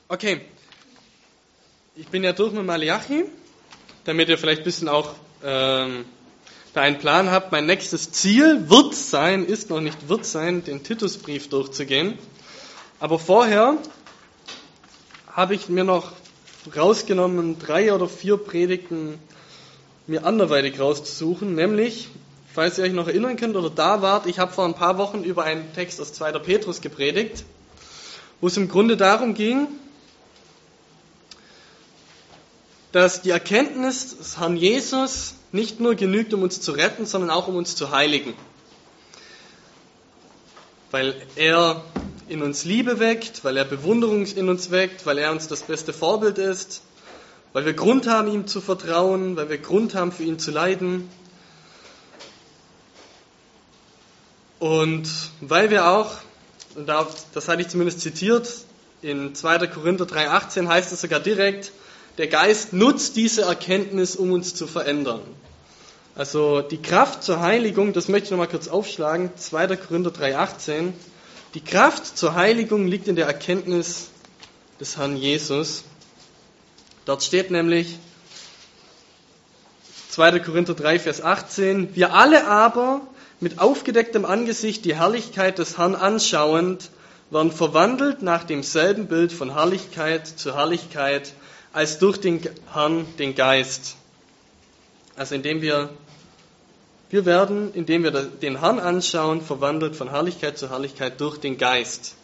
Okay, ich bin ja durch mit Malachi, damit ihr vielleicht ein bisschen auch da einen Plan habt. Mein nächstes Ziel ist noch nicht wird sein, den Titusbrief durchzugehen. Aber vorher habe ich mir noch rausgenommen, 3 oder 4 Predigten mir anderweitig rauszusuchen, nämlich, falls ihr euch noch erinnern könnt oder da wart, ich habe vor ein paar Wochen über einen Text aus 2. Petrus gepredigt, wo es im Grunde darum ging, dass die Erkenntnis des Herrn Jesus nicht nur genügt, um uns zu retten, sondern auch um uns zu heiligen. Weil er in uns Liebe weckt, weil er Bewunderung in uns weckt, weil er uns das beste Vorbild ist, weil wir Grund haben, ihm zu vertrauen, weil wir Grund haben, für ihn zu leiden. Und weil wir auch, und das hatte ich zumindest zitiert, in 2. Korinther 3,18 heißt es sogar direkt, der Geist nutzt diese Erkenntnis, um uns zu verändern. Also die Kraft zur Heiligung, das möchte ich nochmal kurz aufschlagen, 2. Korinther 3,18. Die Kraft zur Heiligung liegt in der Erkenntnis des Herrn Jesus. Dort steht nämlich 2. Korinther 3, Vers 18, wir alle aber mit aufgedecktem Angesicht die Herrlichkeit des Herrn anschauend, werden verwandelt nach demselben Bild von Herrlichkeit zu Herrlichkeit, als durch den Herrn, den Geist. Also indem wir den Herrn anschauen, verwandelt von Herrlichkeit zu Herrlichkeit durch den Geist.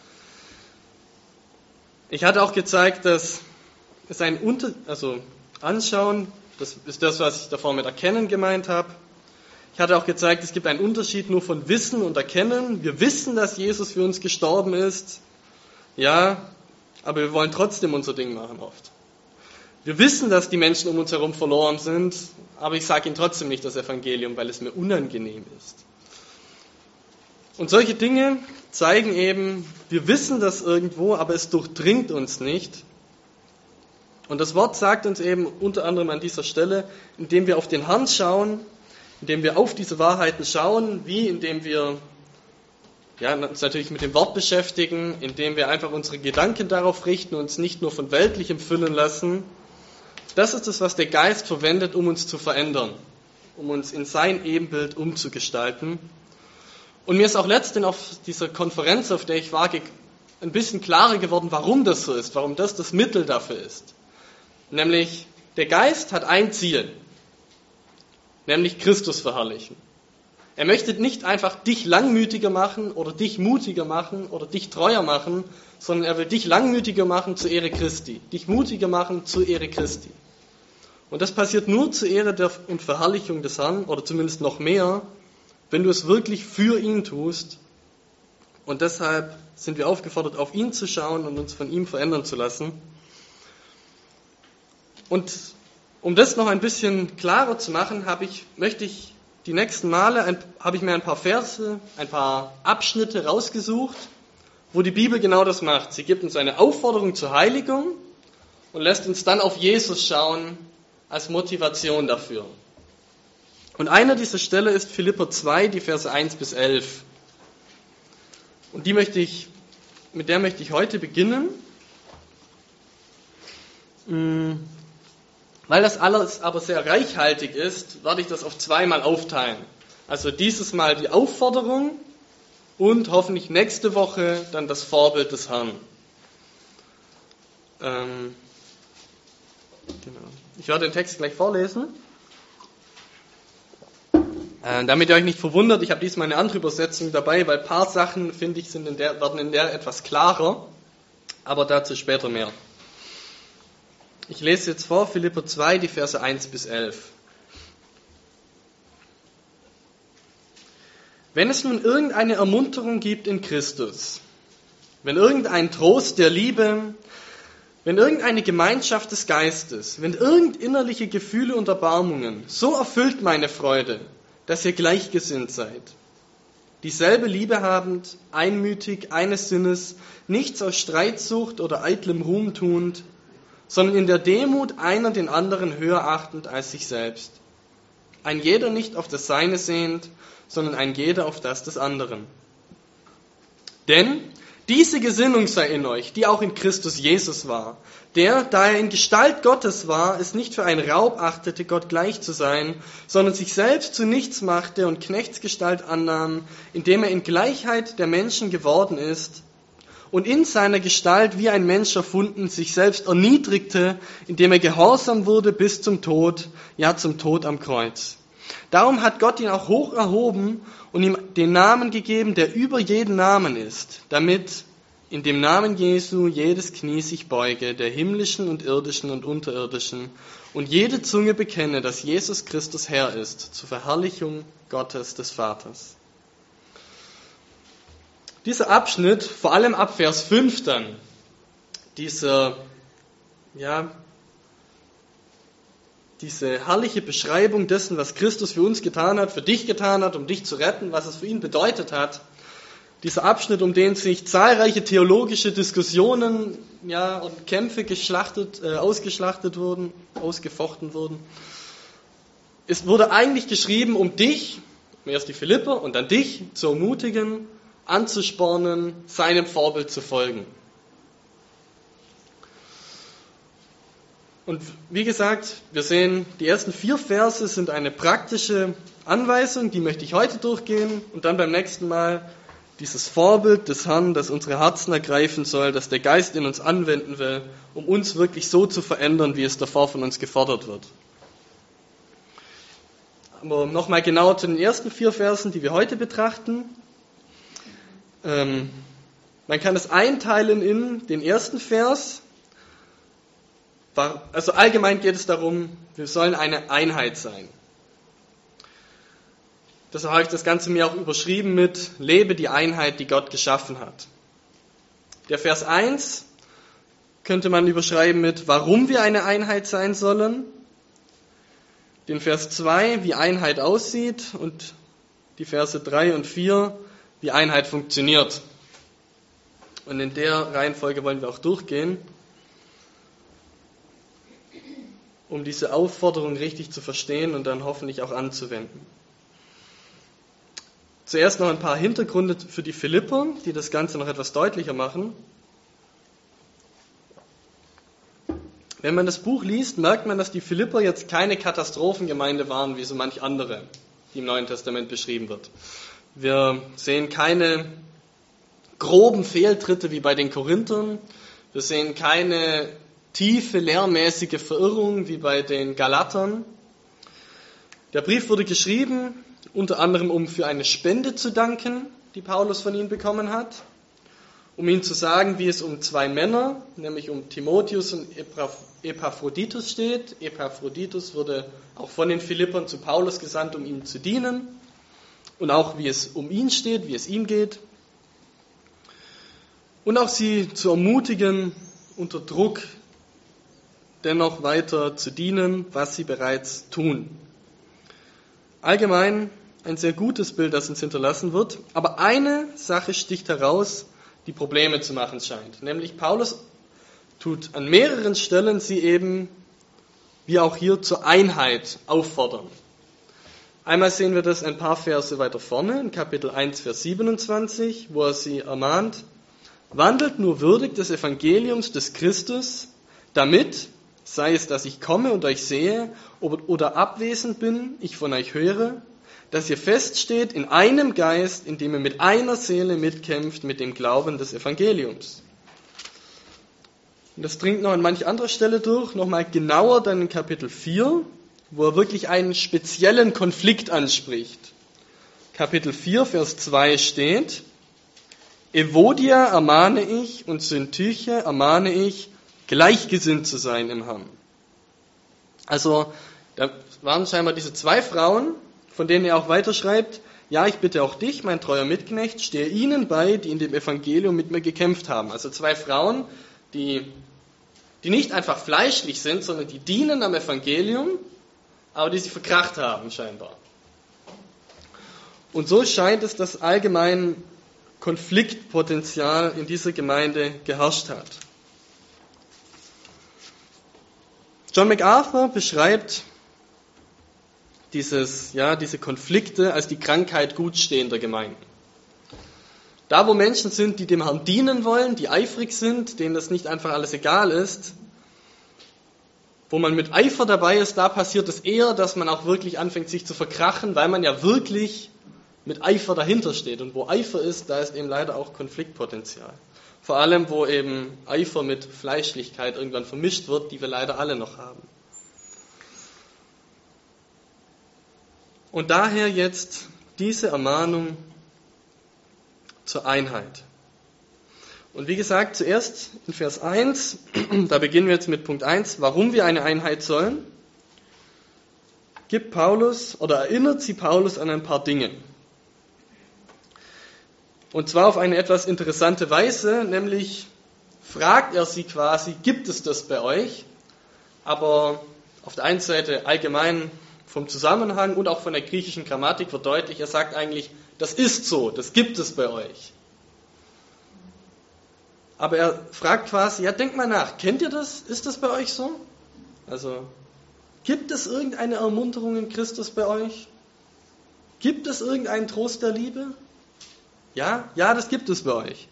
Ich hatte auch gezeigt, dass es anschauen, das ist das, was ich davor mit erkennen gemeint habe. Ich hatte auch gezeigt, es gibt einen Unterschied nur von Wissen und Erkennen. Wir wissen, dass Jesus für uns gestorben ist, ja, aber wir wollen trotzdem unser Ding machen oft. Wir wissen, dass die Menschen um uns herum verloren sind, aber ich sage ihnen trotzdem nicht das Evangelium, weil es mir unangenehm ist. Und solche Dinge zeigen eben, wir wissen das irgendwo, aber es durchdringt uns nicht. Und das Wort sagt uns eben unter anderem an dieser Stelle, indem wir auf den Herrn schauen, indem wir auf diese Wahrheiten schauen, indem wir uns natürlich mit dem Wort beschäftigen, indem wir einfach unsere Gedanken darauf richten und uns nicht nur von Weltlichem füllen lassen. Das ist es, was der Geist verwendet, um uns zu verändern, um uns in sein Ebenbild umzugestalten. Und mir ist auch letztens auf dieser Konferenz, auf der ich war, ein bisschen klarer geworden, warum das so ist, warum das Mittel dafür ist. Nämlich, der Geist hat ein Ziel, nämlich Christus verherrlichen. Er möchte nicht einfach dich langmütiger machen oder dich mutiger machen oder dich treuer machen, sondern er will dich langmütiger machen zur Ehre Christi, dich mutiger machen zur Ehre Christi. Und das passiert nur zur Ehre und Verherrlichung des Herrn, oder zumindest noch mehr, wenn du es wirklich für ihn tust. Und deshalb sind wir aufgefordert, auf ihn zu schauen und uns von ihm verändern zu lassen. Und um das noch ein bisschen klarer zu machen, habe ich mir ein paar Verse, ein paar Abschnitte rausgesucht, wo die Bibel genau das macht. Sie gibt uns eine Aufforderung zur Heiligung und lässt uns dann auf Jesus schauen als Motivation dafür. Und einer dieser Stelle ist Philipper 2, die Verse 1 bis 11. Und mit der möchte ich heute beginnen. Weil das alles aber sehr reichhaltig ist, werde ich das auf 2-mal aufteilen. Also dieses Mal die Aufforderung und hoffentlich nächste Woche dann das Vorbild des Herrn. Ich werde den Text gleich vorlesen. Damit ihr euch nicht verwundert, ich habe diesmal eine andere Übersetzung dabei, weil ein paar Sachen, finde ich, werden in der etwas klarer, aber dazu später mehr. Ich lese jetzt vor, Philipper 2, die Verse 1 bis 11. Wenn es nun irgendeine Ermunterung gibt in Christus, wenn irgendein Trost der Liebe, wenn irgendeine Gemeinschaft des Geistes, wenn irgend innerliche Gefühle und Erbarmungen, so erfüllt meine Freude, dass ihr gleichgesinnt seid. Dieselbe Liebe habend, einmütig, eines Sinnes, nichts aus Streitsucht oder eitlem Ruhm tuend, sondern in der Demut einer den anderen höher achtend als sich selbst. Ein jeder nicht auf das Seine sehend, sondern ein jeder auf das des anderen. Denn Diese Gesinnung sei in euch, die auch in Christus Jesus war, der, da er in Gestalt Gottes war, es nicht für einen Raub achtete, Gott gleich zu sein, sondern sich selbst zu nichts machte und Knechtsgestalt annahm, indem er in Gleichheit der Menschen geworden ist und in seiner Gestalt wie ein Mensch erfunden, sich selbst erniedrigte, indem er gehorsam wurde bis zum Tod, ja zum Tod am Kreuz. Darum hat Gott ihn auch hoch erhoben und ihm den Namen gegeben, der über jeden Namen ist, damit in dem Namen Jesu jedes Knie sich beuge, der himmlischen und irdischen und unterirdischen, und jede Zunge bekenne, dass Jesus Christus Herr ist, zur Verherrlichung Gottes des Vaters. Dieser Abschnitt, vor allem ab Vers 5 dann, diese herrliche Beschreibung dessen, was Christus für uns getan hat, für dich getan hat, um dich zu retten, was es für ihn bedeutet hat. Dieser Abschnitt, um den sich zahlreiche theologische Diskussionen und Kämpfe ausgefochten wurden. Es wurde eigentlich geschrieben, um dich, erst die Philipper und dann dich, zu ermutigen, anzuspornen, seinem Vorbild zu folgen. Und wie gesagt, wir sehen, die ersten 4 Verse sind eine praktische Anweisung, die möchte ich heute durchgehen und dann beim nächsten Mal dieses Vorbild des Herrn, das unsere Herzen ergreifen soll, das der Geist in uns anwenden will, um uns wirklich so zu verändern, wie es davor von uns gefordert wird. Aber nochmal genau zu den ersten 4 Versen, die wir heute betrachten. Man kann es einteilen in den ersten Vers. Also allgemein geht es darum, wir sollen eine Einheit sein. Deshalb habe ich das Ganze mir auch überschrieben mit Lebe die Einheit, die Gott geschaffen hat. Der Vers 1 könnte man überschreiben mit warum wir eine Einheit sein sollen. Den Vers 2, wie Einheit aussieht und die Verse 3 und 4, wie Einheit funktioniert. Und in der Reihenfolge wollen wir auch durchgehen, um diese Aufforderung richtig zu verstehen und dann hoffentlich auch anzuwenden. Zuerst noch ein paar Hintergründe für die Philipper, die das Ganze noch etwas deutlicher machen. Wenn man das Buch liest, merkt man, dass die Philipper jetzt keine Katastrophengemeinde waren, wie so manch andere, die im Neuen Testament beschrieben wird. Wir sehen keine groben Fehltritte wie bei den Korinthern. Wir sehen keine tiefe, lehrmäßige Verirrung wie bei den Galatern. Der Brief wurde geschrieben, unter anderem um für eine Spende zu danken, die Paulus von ihnen bekommen hat, um ihnen zu sagen, wie es um 2 Männer, nämlich um Timotheus und Epaphroditus steht. Epaphroditus wurde auch von den Philippern zu Paulus gesandt, um ihm zu dienen, und auch wie es um ihn steht, wie es ihm geht. Und auch sie zu ermutigen, unter Druck dennoch weiter zu dienen, was sie bereits tun. Allgemein ein sehr gutes Bild, das uns hinterlassen wird, aber eine Sache sticht heraus, die Probleme zu machen scheint. Nämlich Paulus tut an mehreren Stellen sie eben, wie auch hier, zur Einheit auffordern. Einmal sehen wir das ein paar Verse weiter vorne, in Kapitel 1, Vers 27, wo er sie ermahnt, wandelt nur würdig des Evangeliums des Christus, damit, sei es, dass ich komme und euch sehe oder abwesend bin, ich von euch höre, dass ihr feststeht in einem Geist, indem ihr mit einer Seele mitkämpft mit dem Glauben des Evangeliums. Und das dringt noch an manch anderer Stelle durch, nochmal genauer dann in Kapitel 4, wo er wirklich einen speziellen Konflikt anspricht. Kapitel 4, Vers 2 steht, Evodia ermahne ich und Syntyche ermahne ich, gleichgesinnt zu sein im Herrn. Also, da waren scheinbar diese 2 Frauen, von denen er auch weiterschreibt, ja, ich bitte auch dich, mein treuer Mitknecht, stehe ihnen bei, die in dem Evangelium mit mir gekämpft haben. Also 2 Frauen, die nicht einfach fleischlich sind, sondern die dienen am Evangelium, aber die sie verkracht haben scheinbar. Und so scheint es, dass allgemein Konfliktpotenzial in dieser Gemeinde geherrscht hat. John MacArthur beschreibt diese Konflikte als die Krankheit gut stehender Gemeinden. Da, wo Menschen sind, die dem Herrn dienen wollen, die eifrig sind, denen das nicht einfach alles egal ist, wo man mit Eifer dabei ist, da passiert es eher, dass man auch wirklich anfängt, sich zu verkrachen, weil man ja wirklich mit Eifer dahinter steht. Und wo Eifer ist, da ist eben leider auch Konfliktpotenzial. Vor allem, wo eben Eifer mit Fleischlichkeit irgendwann vermischt wird, die wir leider alle noch haben. Und daher jetzt diese Ermahnung zur Einheit. Und wie gesagt, zuerst in Vers 1, da beginnen wir jetzt mit Punkt 1, warum wir eine Einheit sollen, erinnert sie Paulus an ein paar Dinge. Und zwar auf eine etwas interessante Weise, nämlich fragt er sie quasi, gibt es das bei euch? Aber auf der einen Seite allgemein vom Zusammenhang und auch von der griechischen Grammatik wird deutlich, er sagt eigentlich, das ist so, das gibt es bei euch. Aber er fragt quasi, ja, denkt mal nach, kennt ihr das? Ist das bei euch so? Also, gibt es irgendeine Ermunterung in Christus bei euch? Gibt es irgendeinen Trost der Liebe? Ja, das gibt es bei euch.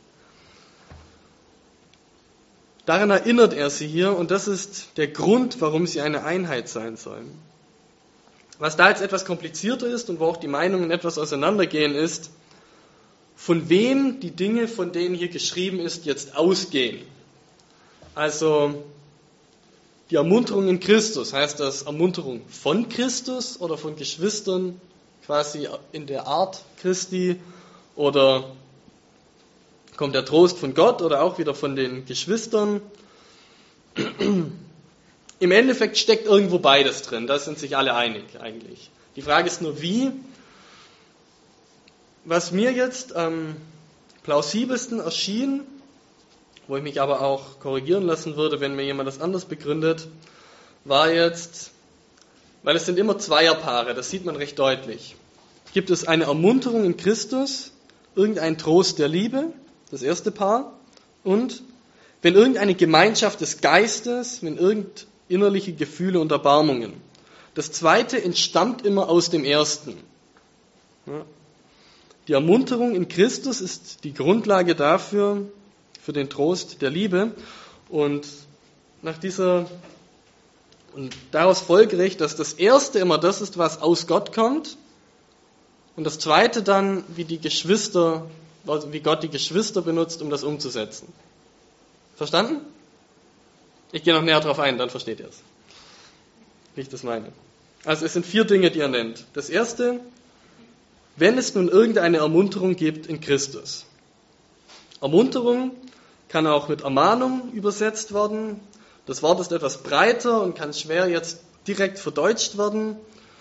Daran erinnert er sie hier und das ist der Grund, warum sie eine Einheit sein sollen. Was da jetzt etwas komplizierter ist und wo auch die Meinungen etwas auseinandergehen ist, von wem die Dinge, von denen hier geschrieben ist, jetzt ausgehen. Also die Ermunterung in Christus, heißt das Ermunterung von Christus oder von Geschwistern quasi in der Art Christi oder kommt der Trost von Gott oder auch wieder von den Geschwistern? Im Endeffekt steckt irgendwo beides drin, da sind sich alle einig eigentlich. Die Frage ist nur wie. Was mir jetzt am plausibelsten erschien, wo ich mich aber auch korrigieren lassen würde, wenn mir jemand das anders begründet, war jetzt, weil es sind immer Zweierpaare, das sieht man recht deutlich. Gibt es eine Ermunterung in Christus, irgendein Trost der Liebe, das erste Paar, und wenn irgendeine Gemeinschaft des Geistes, wenn irgend innerliche Gefühle und Erbarmungen. Das zweite entstammt immer aus dem ersten. Ja. Die Ermunterung in Christus ist die Grundlage dafür, für den Trost der Liebe. Und daraus folgere ich, dass das Erste immer das ist, was aus Gott kommt. Und das Zweite dann, wie Gott die Geschwister benutzt, um das umzusetzen. Verstanden? Ich gehe noch näher darauf ein, dann versteht ihr es. Wie ich das meine. Also es sind 4 Dinge, die er nennt. Das erste, wenn es nun irgendeine Ermunterung gibt in Christus. Ermunterung kann auch mit Ermahnung übersetzt werden. Das Wort ist etwas breiter und kann schwer jetzt direkt verdeutscht werden.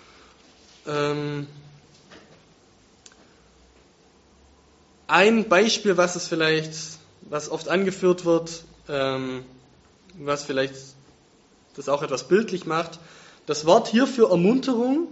Ein Beispiel, was oft angeführt wird, was vielleicht das auch etwas bildlich macht. Das Wort hier für Ermunterung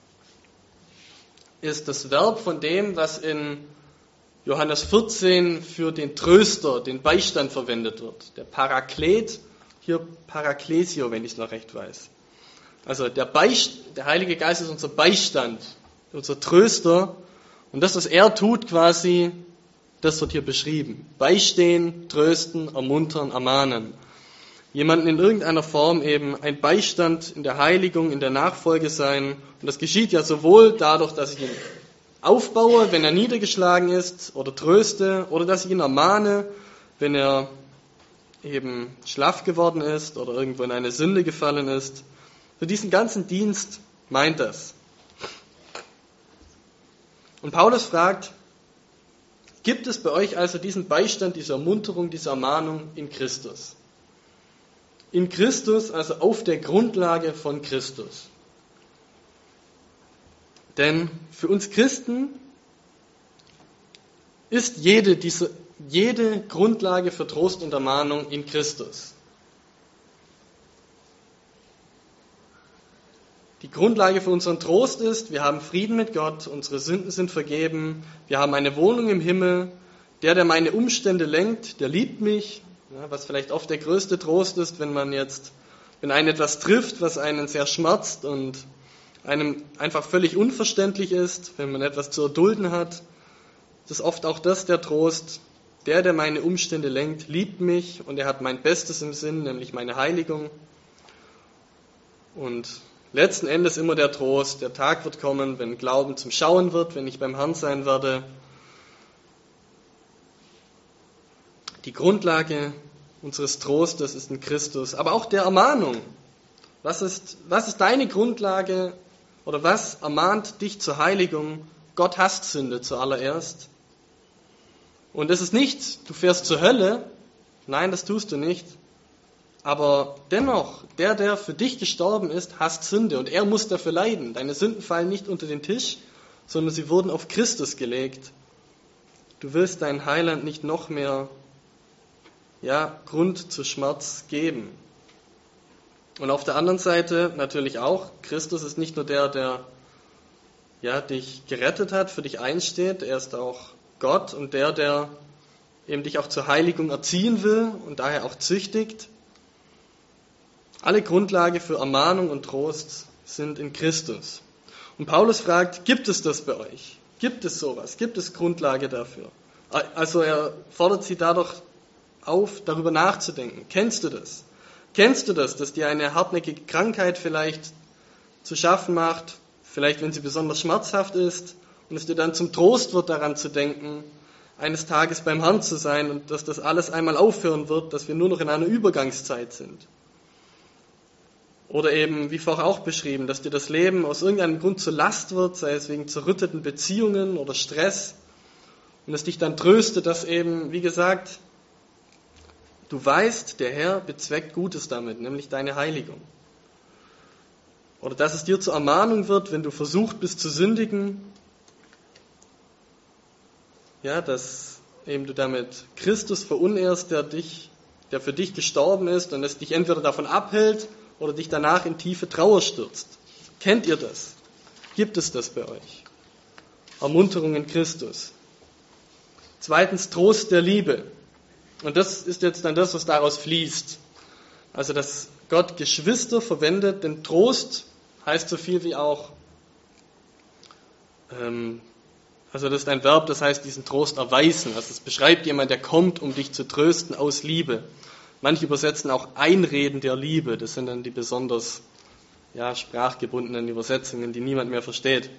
ist das Verb von dem, was in Johannes 14 für den Tröster, den Beistand verwendet wird. Der Paraklet, hier Paraklesio, wenn ich es noch recht weiß. Also der Heilige Geist ist unser Beistand, unser Tröster. Und das, was er tut quasi, das wird hier beschrieben. Beistehen, trösten, ermuntern, ermahnen. Jemanden in irgendeiner Form eben ein Beistand in der Heiligung, in der Nachfolge sein. Und das geschieht ja sowohl dadurch, dass ich ihn aufbaue, wenn er niedergeschlagen ist, oder tröste, oder dass ich ihn ermahne, wenn er eben schlaff geworden ist oder irgendwo in eine Sünde gefallen ist. Für diesen ganzen Dienst meint das. Und Paulus fragt, gibt es bei euch also diesen Beistand, diese Ermunterung, diese Ermahnung in Christus? In Christus, also auf der Grundlage von Christus. Denn für uns Christen ist jede Grundlage für Trost und Ermahnung in Christus. Die Grundlage für unseren Trost ist, wir haben Frieden mit Gott, unsere Sünden sind vergeben, wir haben eine Wohnung im Himmel, der meine Umstände lenkt, der liebt mich, ja, was vielleicht oft der größte Trost ist, wenn einen etwas trifft, was einen sehr schmerzt und einem einfach völlig unverständlich ist, wenn man etwas zu erdulden hat. ist oft auch das der Trost. Der meine Umstände lenkt, liebt mich und er hat mein Bestes im Sinn, nämlich meine Heiligung. Und letzten Endes immer der Trost, der Tag wird kommen, wenn Glauben zum Schauen wird, wenn ich beim Herrn sein werde. Die Grundlage unseres Trostes ist in Christus, aber auch der Ermahnung. Was ist deine Grundlage oder was ermahnt dich zur Heiligung? Gott hasst Sünde zuallererst. Und es ist nicht, du fährst zur Hölle. Nein, das tust du nicht. Aber dennoch, der für dich gestorben ist, hasst Sünde und er muss dafür leiden. Deine Sünden fallen nicht unter den Tisch, sondern sie wurden auf Christus gelegt. Du willst deinen Heiland nicht noch mehr Grund zu Schmerz geben. Und auf der anderen Seite natürlich auch, Christus ist nicht nur der dich gerettet hat, für dich einsteht, er ist auch Gott und der eben dich auch zur Heiligung erziehen will und daher auch züchtigt. Alle Grundlage für Ermahnung und Trost sind in Christus. Und Paulus fragt, gibt es das bei euch? Gibt es sowas? Gibt es Grundlage dafür? Also er fordert sie dadurch auf, darüber nachzudenken. Kennst du das? Kennst du das, dass dir eine hartnäckige Krankheit vielleicht zu schaffen macht, vielleicht wenn sie besonders schmerzhaft ist und es dir dann zum Trost wird, daran zu denken, eines Tages beim Herrn zu sein und dass das alles einmal aufhören wird, dass wir nur noch in einer Übergangszeit sind? Oder eben, wie vorher auch beschrieben, dass dir das Leben aus irgendeinem Grund zur Last wird, sei es wegen zerrütteten Beziehungen oder Stress und es dich dann tröstet, dass eben, wie gesagt, du weißt, der Herr bezweckt Gutes damit, nämlich deine Heiligung. Oder dass es dir zur Ermahnung wird, wenn du versucht bist zu sündigen, dass eben du damit Christus verunehrst, der für dich gestorben ist und es dich entweder davon abhält oder dich danach in tiefe Trauer stürzt. Kennt ihr das? Gibt es das bei euch? Ermunterung in Christus. Zweitens, Trost der Liebe. Und das ist jetzt dann das, was daraus fließt. Also, dass Gott Geschwister verwendet, denn Trost heißt so viel wie auch, das ist ein Verb, das heißt diesen Trost erweisen. Also es beschreibt jemand, der kommt, um dich zu trösten aus Liebe. Manche übersetzen auch Einreden der Liebe. Das sind dann die besonders sprachgebundenen Übersetzungen, die niemand mehr versteht.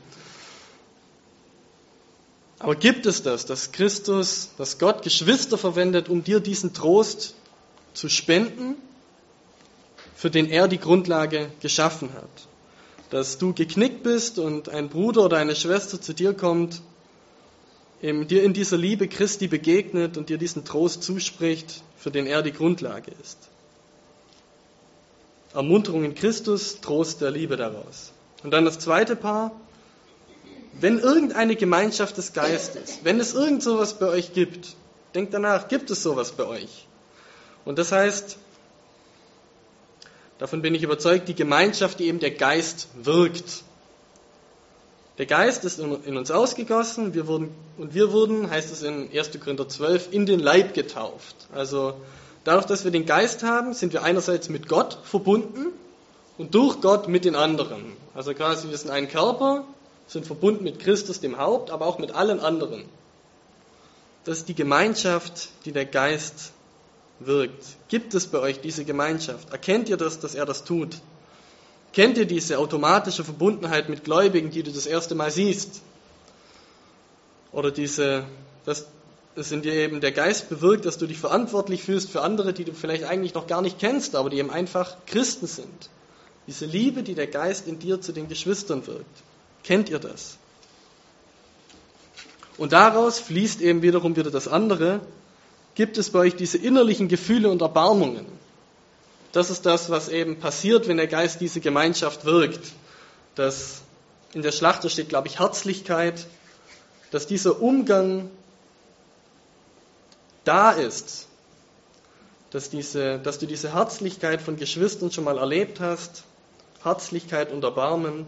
Aber gibt es das, dass Gott Geschwister verwendet, um dir diesen Trost zu spenden, für den er die Grundlage geschaffen hat? Dass du geknickt bist und ein Bruder oder eine Schwester zu dir kommt, dir in dieser Liebe Christi begegnet und dir diesen Trost zuspricht, für den er die Grundlage ist. Ermunterung in Christus, Trost der Liebe daraus. Und dann das zweite Paar. Wenn irgendeine Gemeinschaft des Geistes, wenn es irgend sowas bei euch gibt, denkt danach, gibt es sowas bei euch? Und das heißt, davon bin ich überzeugt, die Gemeinschaft, die eben der Geist wirkt. Der Geist ist in uns ausgegossen, wir wurden, heißt es in 1. Korinther 12, in den Leib getauft. Also dadurch, dass wir den Geist haben, sind wir einerseits mit Gott verbunden und durch Gott mit den anderen. Also quasi, wir sind ein Körper, sind verbunden mit Christus, dem Haupt, aber auch mit allen anderen. Das ist die Gemeinschaft, die der Geist wirkt. Gibt es bei euch diese Gemeinschaft? Erkennt ihr das, dass er das tut? Kennt ihr diese automatische Verbundenheit mit Gläubigen, die du das erste Mal siehst? Oder dass es in dir eben der Geist bewirkt, dass du dich verantwortlich fühlst für andere, die du vielleicht eigentlich noch gar nicht kennst, aber die eben einfach Christen sind. Diese Liebe, die der Geist in dir zu den Geschwistern wirkt. Kennt ihr das? Und daraus fließt eben wiederum wieder das andere. Gibt es bei euch diese innerlichen Gefühle und Erbarmungen? Das ist das, was eben passiert, wenn der Geist diese Gemeinschaft wirkt. Dass in der Schlachter steht, glaube ich, Herzlichkeit, dass dieser Umgang da ist, dass du diese Herzlichkeit von Geschwistern schon mal erlebt hast, Herzlichkeit und Erbarmen.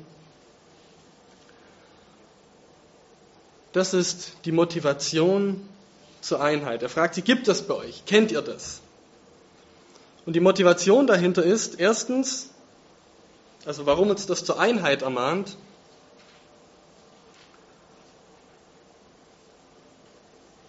Das ist die Motivation zur Einheit. Er fragt sie, gibt es bei euch? Kennt ihr das? Und die Motivation dahinter ist, erstens, also warum uns das zur Einheit ermahnt,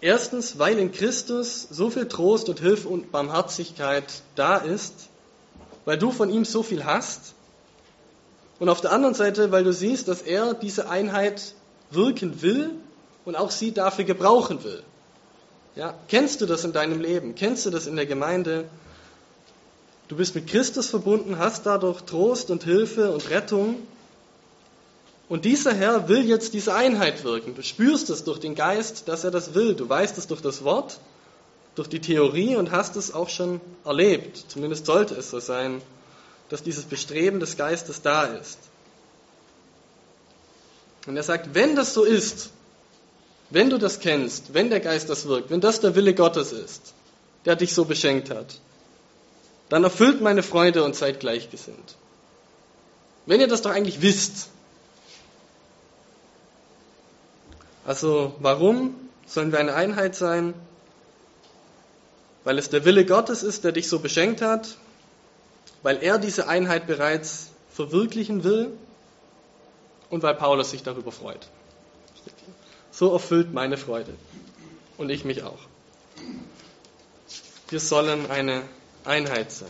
Erstens, weil in Christus so viel Trost und Hilfe und Barmherzigkeit da ist, weil du von ihm so viel hast. Und auf der anderen Seite, weil du siehst, dass er diese Einheit wirken will und auch sie dafür gebrauchen will. Ja, kennst du das in deinem Leben? Kennst du das in der Gemeinde? Du bist mit Christus verbunden, hast dadurch Trost und Hilfe und Rettung. Und dieser Herr will jetzt diese Einheit wirken. Du spürst es durch den Geist, dass er das will. Du weißt es durch das Wort, durch die Theorie und hast es auch schon erlebt. Zumindest sollte es so sein, dass dieses Bestreben des Geistes da ist. Und er sagt, wenn das so ist, wenn du das kennst, wenn der Geist das wirkt, wenn das der Wille Gottes ist, der dich so beschenkt hat, dann erfüllt meine Freude und seid gleichgesinnt. Wenn ihr das doch eigentlich wisst. Also warum sollen wir eine Einheit sein? Weil es der Wille Gottes ist, der dich so beschenkt hat, weil er diese Einheit bereits verwirklichen will und weil Paulus sich darüber freut. So erfüllt meine Freude und ich mich auch. Wir sollen eine Einheit sein.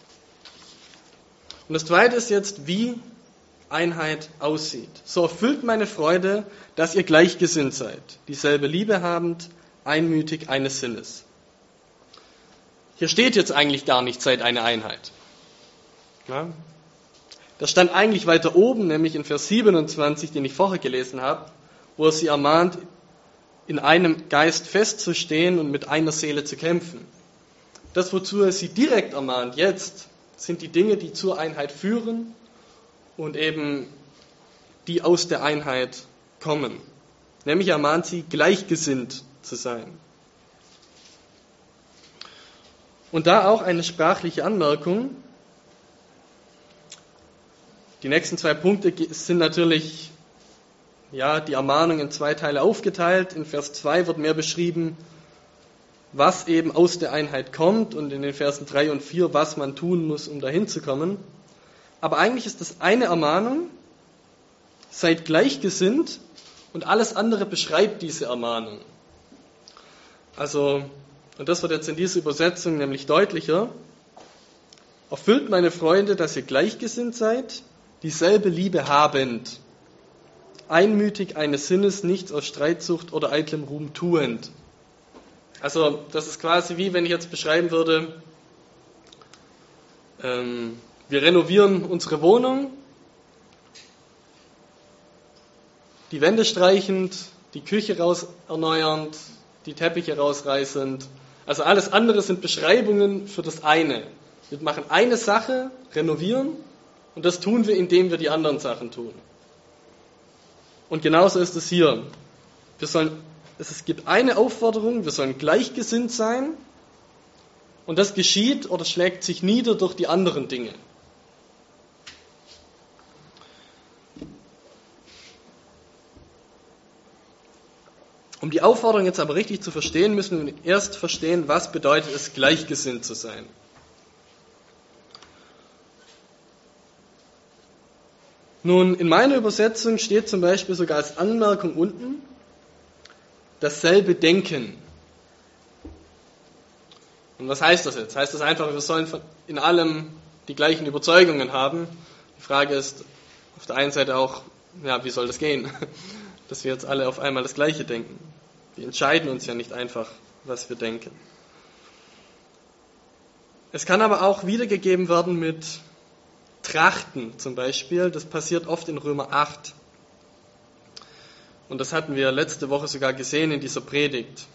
Und das Zweite ist jetzt, wie Einheit aussieht. So erfüllt meine Freude, dass ihr gleichgesinnt seid, dieselbe Liebe habend, einmütig eines Sinnes. Hier steht jetzt eigentlich gar nicht, seid eine Einheit. Ja? Das stand eigentlich weiter oben, nämlich in Vers 27, den ich vorher gelesen habe, wo er sie ermahnt, in einem Geist festzustehen und mit einer Seele zu kämpfen. Das, wozu er sie direkt ermahnt, jetzt, sind die Dinge, die zur Einheit führen und eben die aus der Einheit kommen. Nämlich ermahnt sie, gleichgesinnt zu sein. Und da auch eine sprachliche Anmerkung. Die nächsten 2 Punkte sind natürlich die Ermahnung in 2 Teile aufgeteilt. In Vers 2 wird mehr beschrieben, was eben aus der Einheit kommt und in den Versen 3 und 4, was man tun muss, um dahin zu kommen. Aber eigentlich ist das eine Ermahnung, seid gleichgesinnt und alles andere beschreibt diese Ermahnung. Also, und das wird jetzt in dieser Übersetzung nämlich deutlicher, erfüllt meine Freunde, dass ihr gleichgesinnt seid, dieselbe Liebe habend, einmütig eines Sinnes, nichts aus Streitsucht oder eitlem Ruhm tuend. Also das ist quasi wie, wenn ich jetzt beschreiben würde, wir renovieren unsere Wohnung, die Wände streichend, die Küche erneuernd, die Teppiche rausreißend. Also alles andere sind Beschreibungen für das eine. Wir machen eine Sache, renovieren, und das tun wir, indem wir die anderen Sachen tun. Und genauso ist es hier. Es gibt eine Aufforderung, wir sollen gleichgesinnt sein, und das geschieht oder schlägt sich nieder durch die anderen Dinge. Um die Aufforderung jetzt aber richtig zu verstehen, müssen wir erst verstehen, was bedeutet es, gleichgesinnt zu sein. Nun, in meiner Übersetzung steht zum Beispiel sogar als Anmerkung unten, dasselbe Denken. Und was heißt das jetzt? Heißt das einfach, wir sollen in allem die gleichen Überzeugungen haben? Die Frage ist auf der einen Seite auch, wie soll das gehen? Dass wir jetzt alle auf einmal das Gleiche denken. Wir entscheiden uns ja nicht einfach, was wir denken. Es kann aber auch wiedergegeben werden mit Trachten zum Beispiel. Das passiert oft in Römer 8. Und das hatten wir letzte Woche sogar gesehen in dieser Predigt.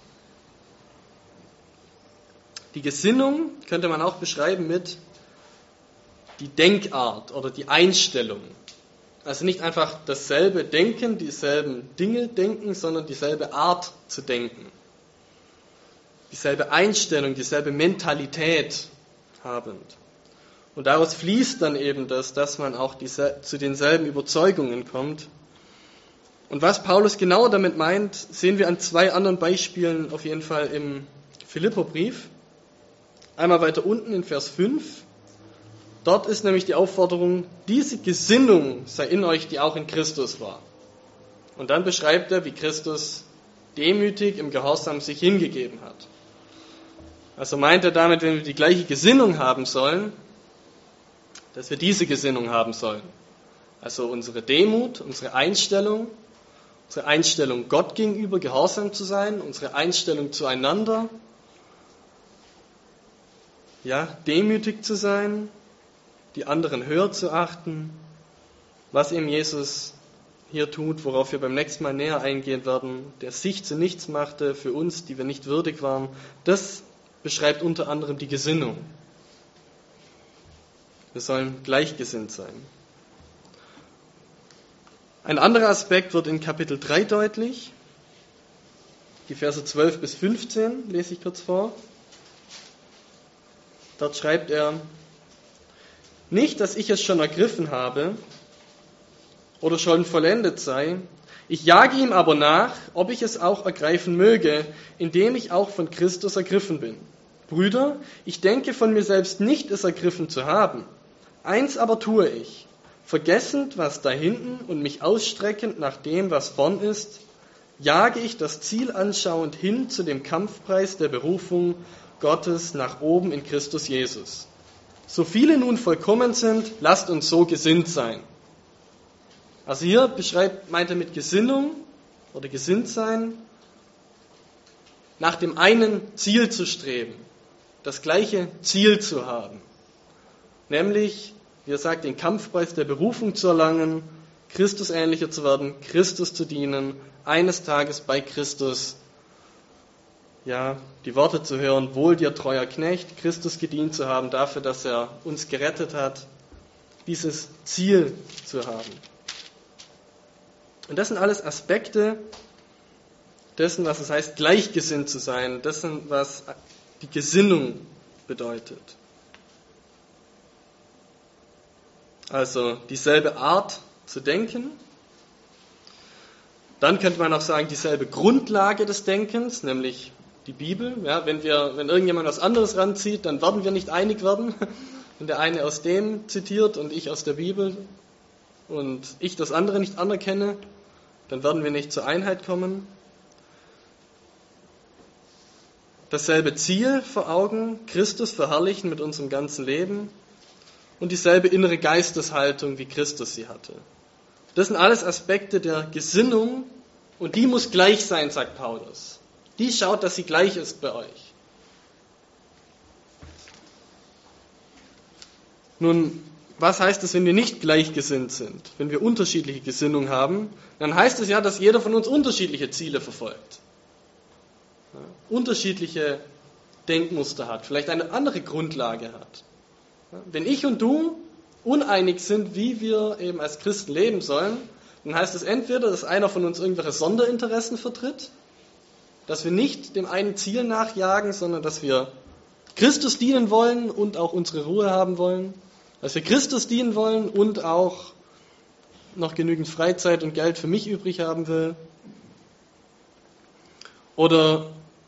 Die Gesinnung könnte man auch beschreiben mit die Denkart oder die Einstellung. Also nicht einfach dasselbe Denken, dieselben Dinge denken, sondern dieselbe Art zu denken. Dieselbe Einstellung, dieselbe Mentalität habend. Und daraus fließt dann eben das, dass man auch zu denselben Überzeugungen kommt. Und was Paulus genau damit meint, sehen wir an 2 anderen Beispielen auf jeden Fall im Philipperbrief. Einmal weiter unten in Vers 5. Dort ist nämlich die Aufforderung, diese Gesinnung sei in euch, die auch in Christus war. Und dann beschreibt er, wie Christus demütig im Gehorsam sich hingegeben hat. Also meint er damit, wenn wir die gleiche Gesinnung haben sollen, dass wir diese Gesinnung haben sollen. Also unsere Demut, unsere Einstellung Gott gegenüber gehorsam zu sein, unsere Einstellung zueinander, ja, demütig zu sein, die anderen höher zu achten, was eben Jesus hier tut, worauf wir beim nächsten Mal näher eingehen werden, der sich zu nichts machte für uns, die wir nicht würdig waren, das beschreibt unter anderem die Gesinnung. Wir sollen gleichgesinnt sein. Ein anderer Aspekt wird in Kapitel 3 deutlich. Die Verse 12 bis 15 lese ich kurz vor. Dort schreibt er: Nicht, dass ich es schon ergriffen habe oder schon vollendet sei. Ich jage ihm aber nach, ob ich es auch ergreifen möge, indem ich auch von Christus ergriffen bin. Brüder, ich denke von mir selbst nicht, es ergriffen zu haben. Eins aber tue ich, vergessend, was da hinten und mich ausstreckend nach dem, was vorn ist, jage ich das Ziel anschauend hin zu dem Kampfpreis der Berufung Gottes nach oben in Christus Jesus. So viele nun vollkommen sind, lasst uns so gesinnt sein. Also hier meint er mit Gesinnung oder gesinnt sein, nach dem einen Ziel zu streben, das gleiche Ziel zu haben. Nämlich, wie er sagt, den Kampfpreis der Berufung zu erlangen, Christus ähnlicher zu werden, Christus zu dienen, eines Tages bei Christus, ja, die Worte zu hören, wohl dir treuer Knecht, Christus gedient zu haben, dafür, dass er uns gerettet hat, dieses Ziel zu haben. Und das sind alles Aspekte dessen, was es heißt, gleichgesinnt zu sein, dessen, was die Gesinnung bedeutet. Also dieselbe Art zu denken. Dann könnte man auch sagen, dieselbe Grundlage des Denkens, nämlich die Bibel. Ja, wenn irgendjemand was anderes ranzieht, dann werden wir nicht einig werden. Wenn der eine aus dem zitiert und ich aus der Bibel und ich das andere nicht anerkenne, dann werden wir nicht zur Einheit kommen. Dasselbe Ziel vor Augen, Christus verherrlichen mit unserem ganzen Leben und dieselbe innere Geisteshaltung, wie Christus sie hatte. Das sind alles Aspekte der Gesinnung und die muss gleich sein, sagt Paulus. Die schaut, dass sie gleich ist bei euch. Nun, was heißt es, wenn wir nicht gleichgesinnt sind? Wenn wir unterschiedliche Gesinnung haben, dann heißt es ja, dass jeder von uns unterschiedliche Ziele verfolgt. Ja, unterschiedliche Denkmuster hat, vielleicht eine andere Grundlage hat. Ja, wenn ich und du uneinig sind, wie wir eben als Christen leben sollen, dann heißt es entweder, dass einer von uns irgendwelche Sonderinteressen vertritt, dass wir nicht dem einen Ziel nachjagen, sondern dass wir Christus dienen wollen und auch unsere Ruhe haben wollen, dass wir Christus dienen wollen und auch noch genügend Freizeit und Geld für mich übrig haben will. Oder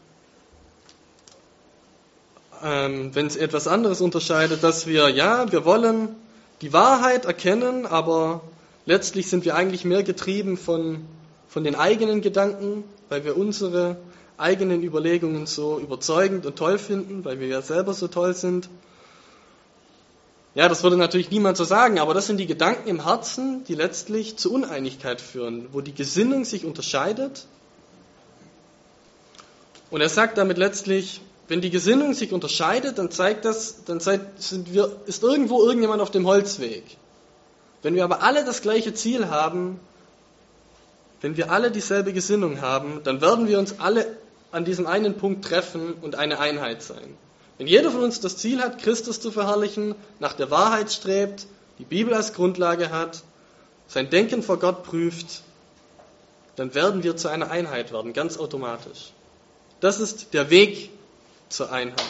wenn es etwas anderes unterscheidet, dass wir wollen die Wahrheit erkennen, aber letztlich sind wir eigentlich mehr getrieben von den eigenen Gedanken, weil wir unsere eigenen Überlegungen so überzeugend und toll finden, weil wir ja selber so toll sind. Ja, das würde natürlich niemand so sagen, aber das sind die Gedanken im Herzen, die letztlich zu Uneinigkeit führen, wo die Gesinnung sich unterscheidet. Und er sagt damit letztlich, wenn die Gesinnung sich unterscheidet, dann ist irgendwo irgendjemand auf dem Holzweg. Wenn wir aber alle das gleiche Ziel haben, wenn wir alle dieselbe Gesinnung haben, dann werden wir uns alle an diesem einen Punkt treffen und eine Einheit sein. Wenn jeder von uns das Ziel hat, Christus zu verherrlichen, nach der Wahrheit strebt, die Bibel als Grundlage hat, sein Denken vor Gott prüft, dann werden wir zu einer Einheit werden, ganz automatisch. Das ist der Weg zur Einheit.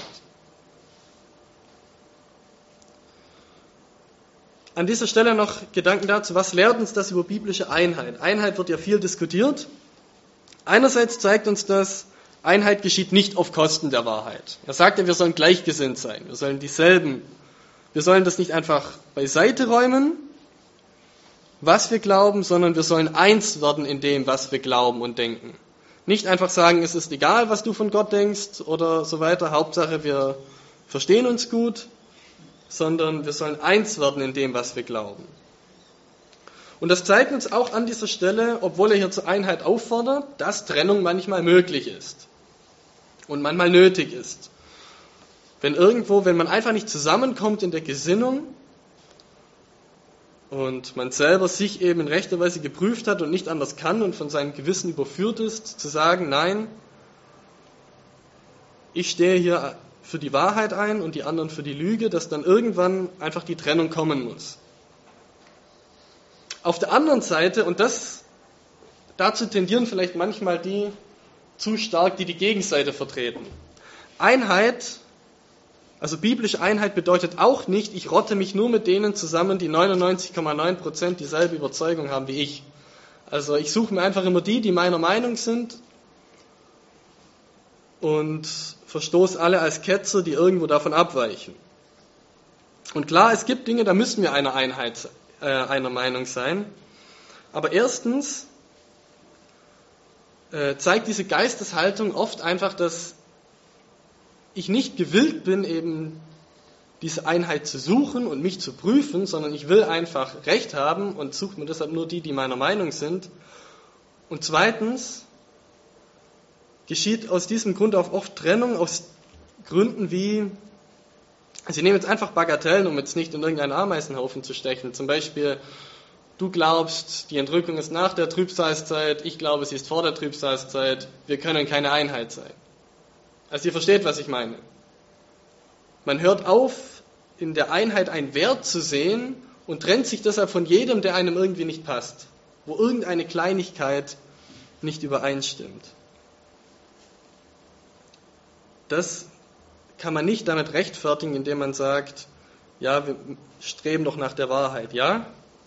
An dieser Stelle noch Gedanken dazu, was lehrt uns das über biblische Einheit? Einheit wird ja viel diskutiert. Einerseits zeigt uns das, Einheit geschieht nicht auf Kosten der Wahrheit. Er sagt ja, wir sollen gleichgesinnt sein, wir sollen das nicht einfach beiseite räumen, was wir glauben, sondern wir sollen eins werden in dem, was wir glauben und denken. Nicht einfach sagen, es ist egal, was du von Gott denkst oder so weiter, Hauptsache wir verstehen uns gut, sondern wir sollen eins werden in dem, was wir glauben. Und das zeigt uns auch an dieser Stelle, obwohl er hier zur Einheit auffordert, dass Trennung manchmal möglich ist und manchmal nötig ist. Wenn man einfach nicht zusammenkommt in der Gesinnung und man selber sich eben in rechter Weise geprüft hat und nicht anders kann und von seinem Gewissen überführt ist, zu sagen, nein, ich stehe hier für die Wahrheit ein und die anderen für die Lüge, dass dann irgendwann einfach die Trennung kommen muss. Auf der anderen Seite, und dazu tendieren vielleicht manchmal die zu stark, die Gegenseite vertreten. Einheit, also biblische Einheit bedeutet auch nicht, ich rotte mich nur mit denen zusammen, die 99,9% dieselbe Überzeugung haben wie ich. Also ich suche mir einfach immer die meiner Meinung sind und verstoße alle als Ketzer, die irgendwo davon abweichen. Und klar, es gibt Dinge, da müssen wir einer Meinung sein. Aber erstens zeigt diese Geisteshaltung oft einfach, dass ich nicht gewillt bin, eben diese Einheit zu suchen und mich zu prüfen, sondern ich will einfach Recht haben und suche mir deshalb nur die meiner Meinung sind. Und zweitens geschieht aus diesem Grund auch oft Trennung aus Gründen wie, also ich nehme jetzt einfach Bagatellen, um jetzt nicht in irgendeinen Ameisenhaufen zu stechen. Zum Beispiel, du glaubst, die Entrückung ist nach der Trübsalzeit, ich glaube, sie ist vor der Trübsalzeit, wir können keine Einheit sein. Also ihr versteht, was ich meine. Man hört auf, in der Einheit einen Wert zu sehen und trennt sich deshalb von jedem, der einem irgendwie nicht passt, wo irgendeine Kleinigkeit nicht übereinstimmt. Das kann man nicht damit rechtfertigen, indem man sagt, ja, wir streben doch nach der Wahrheit, ja.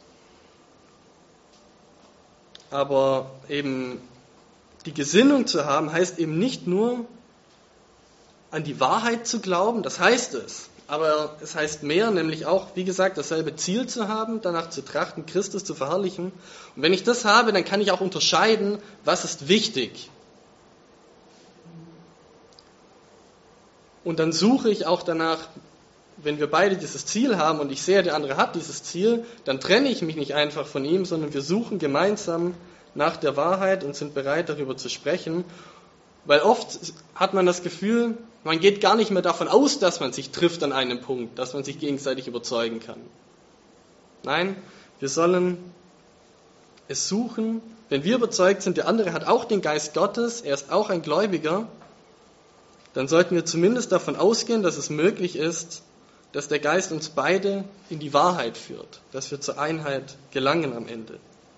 Aber eben die Gesinnung zu haben, heißt eben nicht nur an die Wahrheit zu glauben, das heißt es. Aber es heißt mehr, nämlich auch, wie gesagt, dasselbe Ziel zu haben, danach zu trachten, Christus zu verherrlichen. Und wenn ich das habe, dann kann ich auch unterscheiden, was ist wichtig. Und dann suche ich auch danach, wenn wir beide dieses Ziel haben und ich sehe, der andere hat dieses Ziel, dann trenne ich mich nicht einfach von ihm, sondern wir suchen gemeinsam nach der Wahrheit und sind bereit, darüber zu sprechen. Weil oft hat man das Gefühl, man geht gar nicht mehr davon aus, dass man sich trifft an einem Punkt, dass man sich gegenseitig überzeugen kann. Nein, wir sollen es suchen, wenn wir überzeugt sind, der andere hat auch den Geist Gottes, er ist auch ein Gläubiger, dann sollten wir zumindest davon ausgehen, dass es möglich ist, dass der Geist uns beide in die Wahrheit führt, dass wir zur Einheit gelangen am Ende.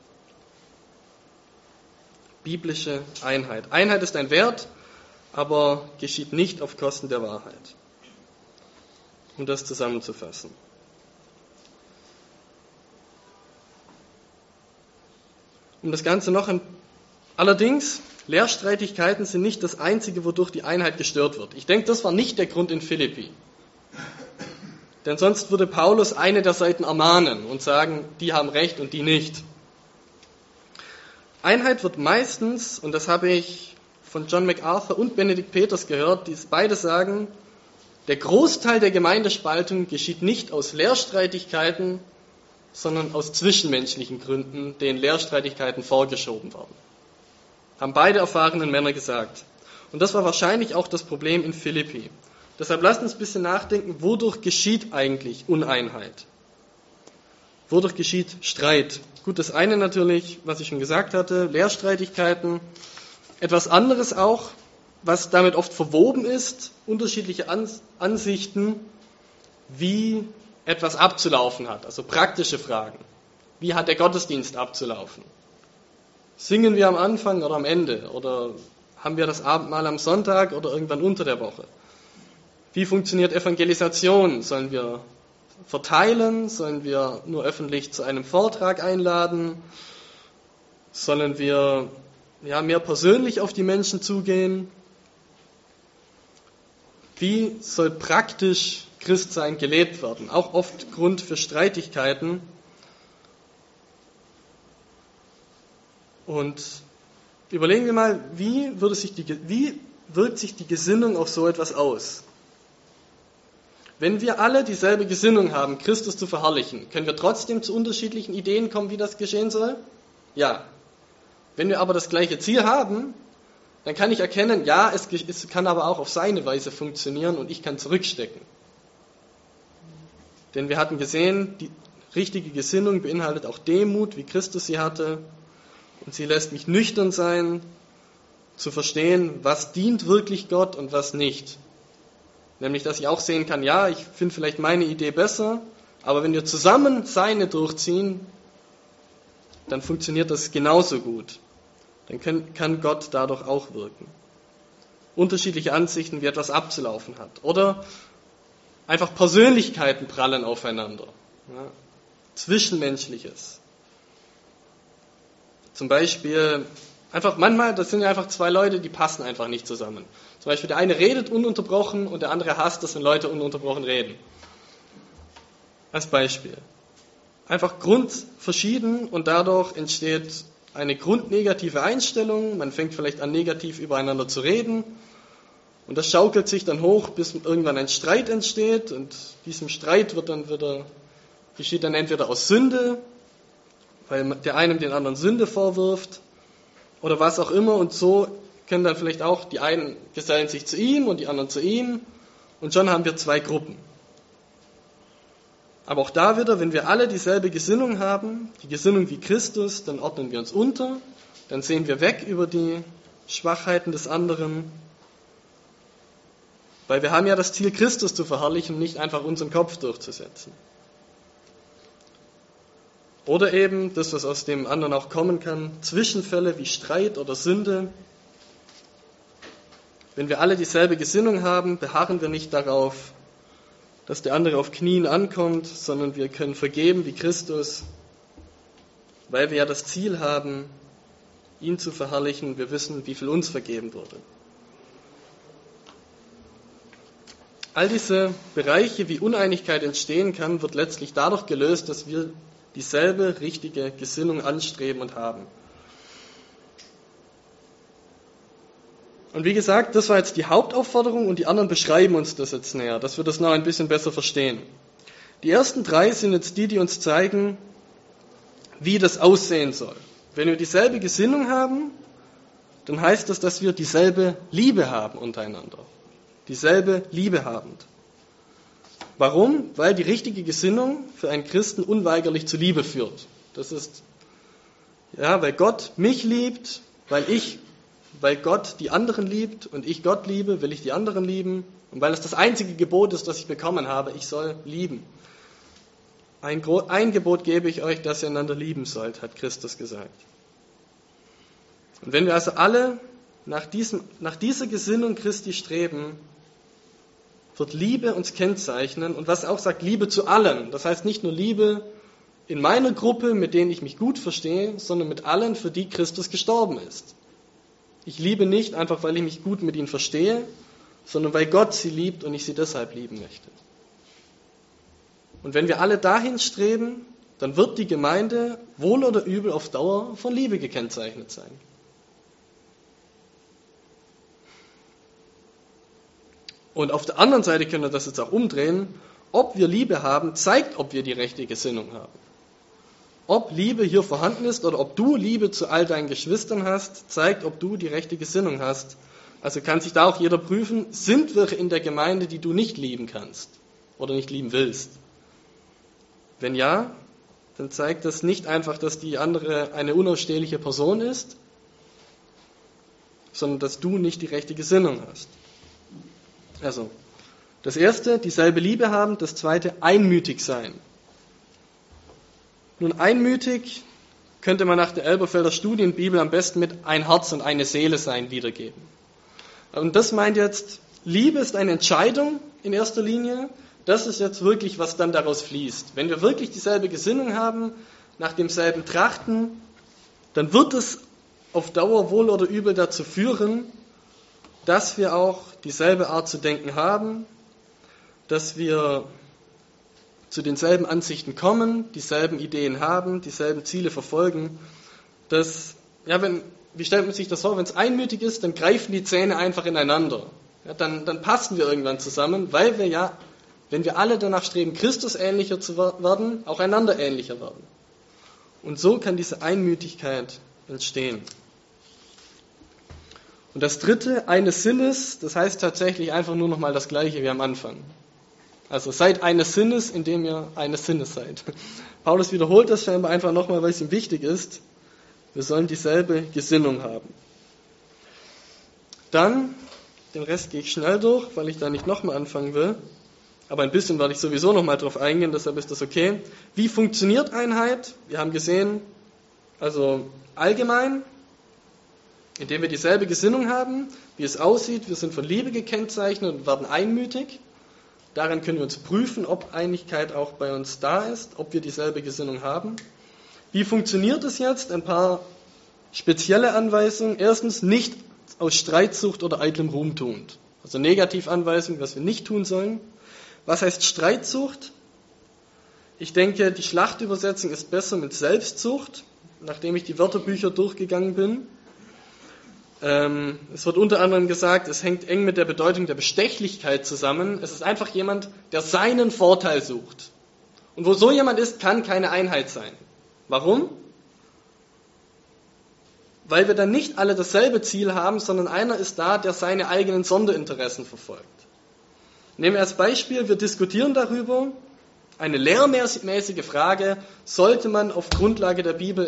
Biblische Einheit. Einheit ist ein Wert, aber geschieht nicht auf Kosten der Wahrheit. Um das zusammenzufassen. Um das Ganze noch allerdings, Lehrstreitigkeiten sind nicht das Einzige, wodurch die Einheit gestört wird. Ich denke, das war nicht der Grund in Philippi. Denn sonst würde Paulus eine der Seiten ermahnen und sagen, die haben Recht und die nicht. Einheit wird meistens, und das habe ich von John MacArthur und Benedikt Peters gehört, die beide sagen, der Großteil der Gemeindespaltung geschieht nicht aus Lehrstreitigkeiten, sondern aus zwischenmenschlichen Gründen, denen Lehrstreitigkeiten vorgeschoben werden. Haben beide erfahrenen Männer gesagt. Und das war wahrscheinlich auch das Problem in Philippi. Deshalb lasst uns ein bisschen nachdenken, wodurch geschieht eigentlich Uneinheit? Wodurch geschieht Streit? Gut, das eine natürlich, was ich schon gesagt hatte, Lehrstreitigkeiten. Etwas anderes auch, was damit oft verwoben ist, unterschiedliche Ansichten, wie etwas abzulaufen hat, also praktische Fragen. Wie hat der Gottesdienst abzulaufen? Singen wir am Anfang oder am Ende? Oder haben wir das Abendmahl am Sonntag oder irgendwann unter der Woche? Wie funktioniert Evangelisation? Sollen wir verteilen? Sollen wir nur öffentlich zu einem Vortrag einladen? Sollen wir mehr persönlich auf die Menschen zugehen? Wie soll praktisch Christsein gelebt werden? Auch oft Grund für Streitigkeiten. Und überlegen wir mal, wie wirkt sich die Gesinnung auf so etwas aus? Wenn wir alle dieselbe Gesinnung haben, Christus zu verherrlichen, können wir trotzdem zu unterschiedlichen Ideen kommen, wie das geschehen soll? Ja. Wenn wir aber das gleiche Ziel haben, dann kann ich erkennen, ja, es kann aber auch auf seine Weise funktionieren und ich kann zurückstecken. Denn wir hatten gesehen, die richtige Gesinnung beinhaltet auch Demut, wie Christus sie hatte. Und sie lässt mich nüchtern sein, zu verstehen, was dient wirklich Gott und was nicht. Nämlich, dass ich auch sehen kann, ja, ich finde vielleicht meine Idee besser, aber wenn wir zusammen seine durchziehen, dann funktioniert das genauso gut. Dann kann Gott dadurch auch wirken. Unterschiedliche Ansichten, wie etwas abzulaufen hat. Oder einfach Persönlichkeiten prallen aufeinander. Ja, Zwischenmenschliches. Zum Beispiel, manchmal, das sind ja einfach zwei Leute, die passen einfach nicht zusammen. Zum Beispiel der eine redet ununterbrochen und der andere hasst es, wenn Leute ununterbrochen reden. Als Beispiel. Einfach grundverschieden und dadurch entsteht eine grundnegative Einstellung. Man fängt vielleicht an, negativ übereinander zu reden. Und das schaukelt sich dann hoch, bis irgendwann ein Streit entsteht. Und diesem Streit geschieht dann entweder aus Sünde, weil der einem den anderen Sünde vorwirft, oder was auch immer. Und so können dann vielleicht auch die einen gesellen sich zu ihm und die anderen zu ihm. Und schon haben wir zwei Gruppen. Aber auch da wieder, wenn wir alle dieselbe Gesinnung haben, die Gesinnung wie Christus, dann ordnen wir uns unter, dann sehen wir weg über die Schwachheiten des anderen. Weil wir haben ja das Ziel, Christus zu verherrlichen, nicht einfach unseren Kopf durchzusetzen. Oder eben, das, was aus dem anderen auch kommen kann, Zwischenfälle wie Streit oder Sünde. Wenn wir alle dieselbe Gesinnung haben, beharren wir nicht darauf, dass der andere auf Knien ankommt, sondern wir können vergeben wie Christus, weil wir ja das Ziel haben, ihn zu verherrlichen. Wir wissen, wie viel uns vergeben wurde. All diese Bereiche, wie Uneinigkeit entstehen kann, wird letztlich dadurch gelöst, dass wir dieselbe richtige Gesinnung anstreben und haben. Und wie gesagt, das war jetzt die Hauptaufforderung und die anderen beschreiben uns das jetzt näher, dass wir das noch ein bisschen besser verstehen. Die ersten drei sind jetzt die uns zeigen, wie das aussehen soll. Wenn wir dieselbe Gesinnung haben, dann heißt das, dass wir dieselbe Liebe haben untereinander. Dieselbe Liebe habend. Warum? Weil die richtige Gesinnung für einen Christen unweigerlich zur Liebe führt. Das ist, weil Gott mich liebt, weil Gott die anderen liebt und ich Gott liebe, will ich die anderen lieben. Und weil es das einzige Gebot ist, das ich bekommen habe, ich soll lieben. Ein Gebot gebe ich euch, dass ihr einander lieben sollt, hat Christus gesagt. Und wenn wir also alle nach dieser Gesinnung Christi streben, wird Liebe uns kennzeichnen. Und was auch sagt, Liebe zu allen. Das heißt nicht nur Liebe in meiner Gruppe, mit denen ich mich gut verstehe, sondern mit allen, für die Christus gestorben ist. Ich liebe nicht einfach, weil ich mich gut mit ihnen verstehe, sondern weil Gott sie liebt und ich sie deshalb lieben möchte. Und wenn wir alle dahin streben, dann wird die Gemeinde wohl oder übel auf Dauer von Liebe gekennzeichnet sein. Und auf der anderen Seite können wir das jetzt auch umdrehen. Ob wir Liebe haben, zeigt, ob wir die rechte Gesinnung haben. Ob Liebe hier vorhanden ist oder ob du Liebe zu all deinen Geschwistern hast, zeigt, ob du die rechte Gesinnung hast. Also kann sich da auch jeder prüfen, sind wir in der Gemeinde, die du nicht lieben kannst oder nicht lieben willst? Wenn ja, dann zeigt das nicht einfach, dass die andere eine unausstehliche Person ist, sondern dass du nicht die rechte Gesinnung hast. Also, das erste, dieselbe Liebe haben, das zweite, einmütig sein. Nun, einmütig könnte man nach der Elberfelder Studienbibel am besten mit ein Herz und eine Seele sein wiedergeben. Und das meint jetzt, Liebe ist eine Entscheidung in erster Linie. Das ist jetzt wirklich, was dann daraus fließt. Wenn wir wirklich dieselbe Gesinnung haben, nach demselben trachten, dann wird es auf Dauer wohl oder übel dazu führen, dass wir auch dieselbe Art zu denken haben, dass wir zu denselben Ansichten kommen, dieselben Ideen haben, dieselben Ziele verfolgen. Wenn wie stellt man sich das vor, wenn es einmütig ist, dann greifen die Zähne einfach ineinander. Ja, dann passen wir irgendwann zusammen, weil wir ja, wenn wir alle danach streben, Christus ähnlicher zu werden, auch einander ähnlicher werden. Und so kann diese Einmütigkeit entstehen. Und das dritte, eines Sinnes, das heißt tatsächlich einfach nur nochmal das Gleiche wie am Anfang. Also seid eines Sinnes, indem ihr eines Sinnes seid. Paulus wiederholt das scheinbar einfach nochmal, weil es ihm wichtig ist. Wir sollen dieselbe Gesinnung haben. Dann, den Rest gehe ich schnell durch, weil ich da nicht nochmal anfangen will. Aber ein bisschen werde ich sowieso nochmal drauf eingehen, deshalb ist das okay. Wie funktioniert Einheit? Wir haben gesehen, also allgemein, indem wir dieselbe Gesinnung haben, wie es aussieht. Wir sind von Liebe gekennzeichnet und werden einmütig. Daran können wir uns prüfen, ob Einigkeit auch bei uns da ist, ob wir dieselbe Gesinnung haben. Wie funktioniert es jetzt? Ein paar spezielle Anweisungen. Erstens, nicht aus Streitsucht oder eitlem Ruhm tuend. Also Negativanweisungen, was wir nicht tun sollen. Was heißt Streitsucht? Ich denke, die Schlachtübersetzung ist besser mit Selbstsucht, nachdem ich die Wörterbücher durchgegangen bin. Es wird unter anderem gesagt, es hängt eng mit der Bedeutung der Bestechlichkeit zusammen. Es ist einfach jemand, der seinen Vorteil sucht. Und wo so jemand ist, kann keine Einheit sein. Warum? Weil wir dann nicht alle dasselbe Ziel haben, sondern einer ist da, der seine eigenen Sonderinteressen verfolgt. Nehmen wir als Beispiel, wir diskutieren darüber, eine lehrmäßige Frage, sollte man auf Grundlage der Bibel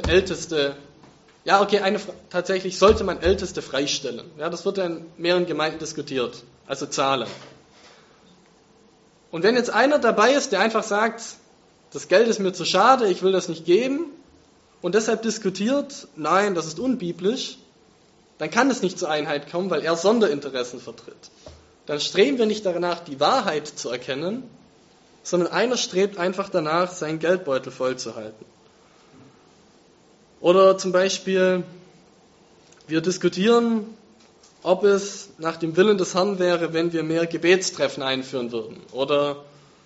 tatsächlich sollte man Älteste freistellen. Ja, das wird ja in mehreren Gemeinden diskutiert, also Zahlen. Und wenn jetzt einer dabei ist, der einfach sagt, das Geld ist mir zu schade, ich will das nicht geben, und deshalb diskutiert, nein, das ist unbiblisch, dann kann es nicht zur Einheit kommen, weil er Sonderinteressen vertritt. Dann streben wir nicht danach, die Wahrheit zu erkennen, sondern einer strebt einfach danach, seinen Geldbeutel vollzuhalten. Oder zum Beispiel, wir diskutieren, ob es nach dem Willen des Herrn wäre, wenn wir mehr Gebetstreffen einführen würden. Oder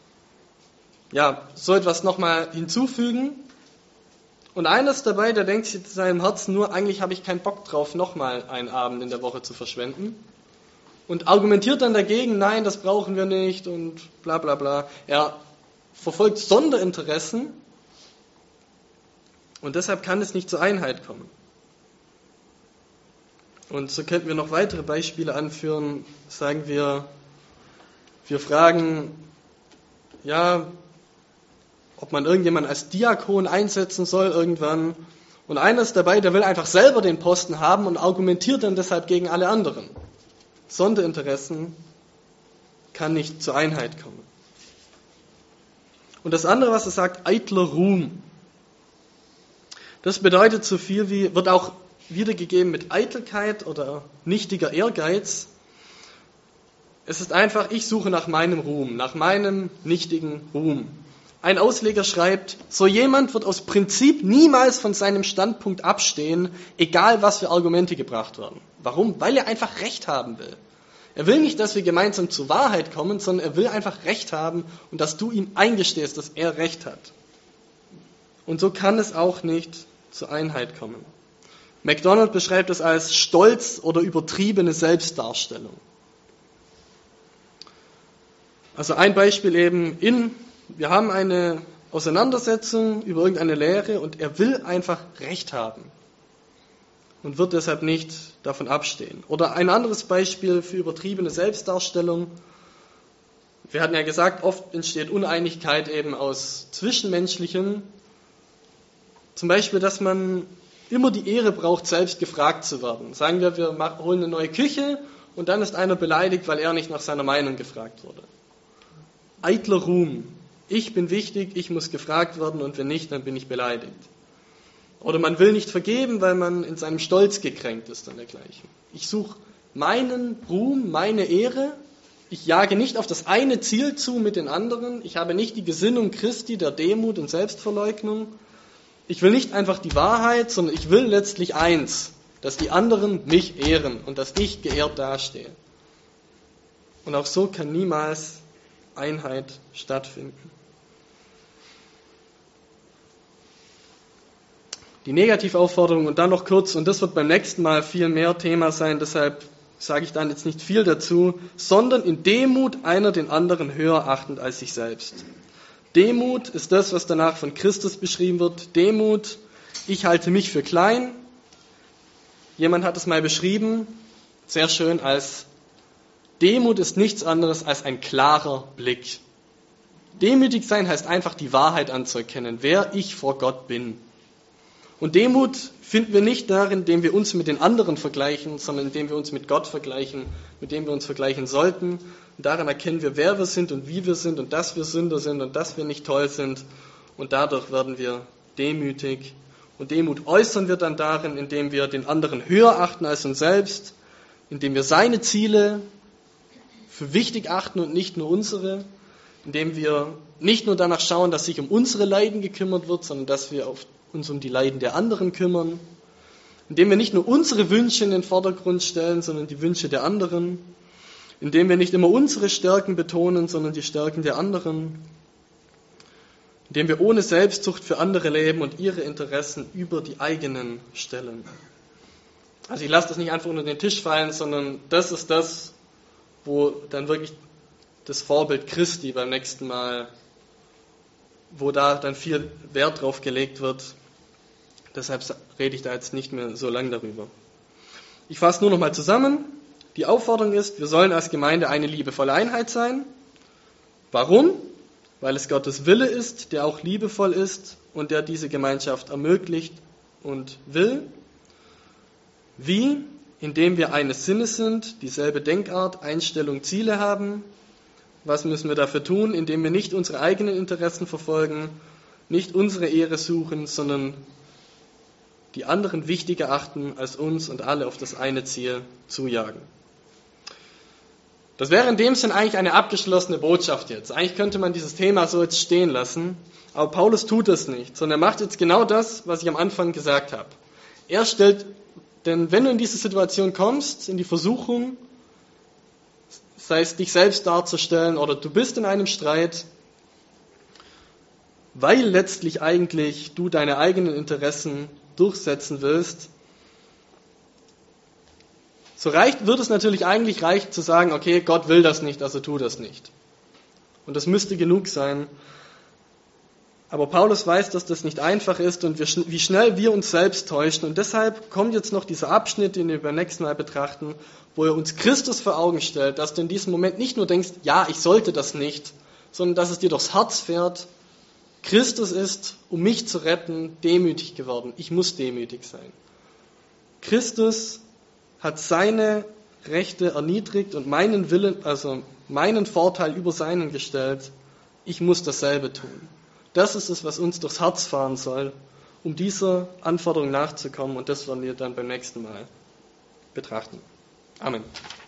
so etwas nochmal hinzufügen. Und einer ist dabei, der denkt sich in seinem Herzen nur, eigentlich habe ich keinen Bock drauf, nochmal einen Abend in der Woche zu verschwenden. Und argumentiert dann dagegen, nein, das brauchen wir nicht und bla bla bla. Er verfolgt Sonderinteressen und deshalb kann es nicht zur Einheit kommen. Und so könnten wir noch weitere Beispiele anführen. Sagen wir fragen, ob man irgendjemanden als Diakon einsetzen soll irgendwann. Und einer ist dabei, der will einfach selber den Posten haben und argumentiert dann deshalb gegen alle anderen. Sonderinteressen kann nicht zur Einheit kommen. Und das andere, was er sagt, eitler Ruhm. Das bedeutet so viel wie, wird auch wiedergegeben mit Eitelkeit oder nichtiger Ehrgeiz. Es ist einfach, ich suche nach meinem Ruhm, nach meinem nichtigen Ruhm. Ein Ausleger schreibt, so jemand wird aus Prinzip niemals von seinem Standpunkt abstehen, egal was für Argumente gebracht werden. Warum? Weil er einfach Recht haben will. Er will nicht, dass wir gemeinsam zur Wahrheit kommen, sondern er will einfach Recht haben und dass du ihm eingestehst, dass er Recht hat. Und so kann es auch nicht zur Einheit kommen. MacDonald beschreibt es als Stolz oder übertriebene Selbstdarstellung. Also ein Beispiel eben, wir haben eine Auseinandersetzung über irgendeine Lehre und er will einfach Recht haben und wird deshalb nicht davon abstehen. Oder ein anderes Beispiel für übertriebene Selbstdarstellung. Wir hatten ja gesagt, oft entsteht Uneinigkeit eben aus Zwischenmenschlichem. Zum Beispiel, dass man immer die Ehre braucht, selbst gefragt zu werden. Sagen wir holen eine neue Küche und dann ist einer beleidigt, weil er nicht nach seiner Meinung gefragt wurde. Eitler Ruhm. Ich bin wichtig, ich muss gefragt werden und wenn nicht, dann bin ich beleidigt. Oder man will nicht vergeben, weil man in seinem Stolz gekränkt ist und dergleichen. Ich suche meinen Ruhm, meine Ehre. Ich jage nicht auf das eine Ziel zu mit den anderen. Ich habe nicht die Gesinnung Christi der Demut und Selbstverleugnung. Ich will nicht einfach die Wahrheit, sondern ich will letztlich eins, dass die anderen mich ehren und dass ich geehrt dastehe. Und auch so kann niemals Einheit stattfinden. die Negativaufforderung und dann noch kurz, und das wird beim nächsten Mal viel mehr Thema sein, deshalb sage ich dann jetzt nicht viel dazu, sondern in Demut einer den anderen höher achtend als sich selbst. Demut ist das, was danach von Christus beschrieben wird. Demut, ich halte mich für klein. Jemand hat es mal beschrieben, sehr schön, als Demut ist nichts anderes als ein klarer Blick. Demütig sein heißt einfach die Wahrheit anzuerkennen, wer ich vor Gott bin. Und Demut finden wir nicht darin, indem wir uns mit den anderen vergleichen, sondern indem wir uns mit Gott vergleichen, mit dem wir uns vergleichen sollten. Und daran erkennen wir, wer wir sind und wie wir sind und dass wir Sünder sind und dass wir nicht toll sind. Und dadurch werden wir demütig. Und Demut äußern wir dann darin, indem wir den anderen höher achten als uns selbst, indem wir seine Ziele für wichtig achten und nicht nur unsere, indem wir nicht nur danach schauen, dass sich um unsere Leiden gekümmert wird, sondern dass wir uns um die Leiden der anderen kümmern, indem wir nicht nur unsere Wünsche in den Vordergrund stellen, sondern die Wünsche der anderen, indem wir nicht immer unsere Stärken betonen, sondern die Stärken der anderen, indem wir ohne Selbstsucht für andere leben und ihre Interessen über die eigenen stellen. Also ich lasse das nicht einfach unter den Tisch fallen, sondern das ist das, wo dann wirklich das Vorbild Christi beim nächsten Mal, wo da dann viel Wert drauf gelegt wird. Deshalb rede ich da jetzt nicht mehr so lange darüber. Ich fasse nur noch mal zusammen. Die Aufforderung ist, wir sollen als Gemeinde eine liebevolle Einheit sein. Warum? Weil es Gottes Wille ist, der auch liebevoll ist und der diese Gemeinschaft ermöglicht und will. Wie? Indem wir eines Sinnes sind, dieselbe Denkart, Einstellung, Ziele haben. Was müssen wir dafür tun? Indem wir nicht unsere eigenen Interessen verfolgen, nicht unsere Ehre suchen, sondern die anderen wichtiger achten als uns und alle auf das eine Ziel zujagen. Das wäre in dem Sinn eigentlich eine abgeschlossene Botschaft jetzt. Eigentlich könnte man dieses Thema so jetzt stehen lassen, aber Paulus tut das nicht, sondern er macht jetzt genau das, was ich am Anfang gesagt habe. Er stellt, denn wenn du in diese Situation kommst, in die Versuchung, sei es dich selbst darzustellen oder du bist in einem Streit, weil letztlich eigentlich du deine eigenen Interessen durchsetzen willst, so wird es natürlich eigentlich reichen zu sagen, okay, Gott will das nicht, also tu das nicht. Und das müsste genug sein. Aber Paulus weiß, dass das nicht einfach ist und wie schnell wir uns selbst täuschen. Und deshalb kommt jetzt noch dieser Abschnitt, den wir beim nächsten Mal betrachten, wo er uns Christus vor Augen stellt, dass du in diesem Moment nicht nur denkst, ja, ich sollte das nicht, sondern dass es dir durchs Herz fährt, Christus ist, um mich zu retten, demütig geworden. Ich muss demütig sein. Christus hat seine Rechte erniedrigt und meinen Willen, also meinen Vorteil über seinen gestellt. Ich muss dasselbe tun. Das ist es, was uns durchs Herz fahren soll, um dieser Anforderung nachzukommen. Und das werden wir dann beim nächsten Mal betrachten. Amen.